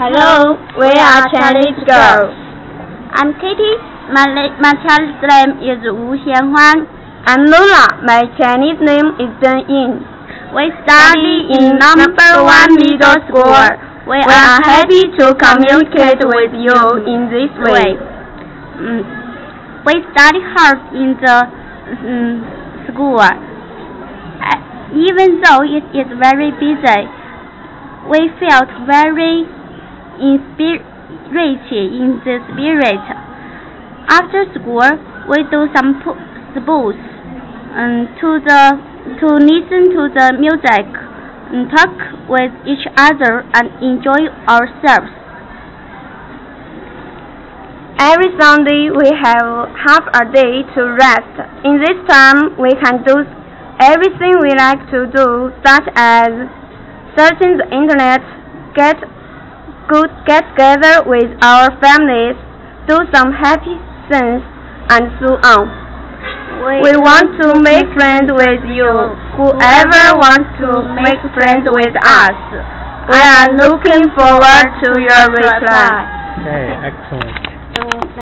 Hello, we are Chinese girls. I'm Katie. My child's name is Wu Xianhuan. I'm Lola. My Chinese name is Deng Yin. We study in number 1 middle school. We are happy to communicate with you in this way. We study hard in the school. Even though it is very busy, we felt very inspirated in the spirit. After school, we do some sports to listen to the music, talk with each other, and enjoy ourselves. Every Sunday we have half a day to rest. In this time, we can do everything we like to do, such as searching the internet, get together with our families, do some happy things, and so on. We want to make friends with you. Whoever wants to make friends with us, we are looking forward to your reply. Okay, excellent.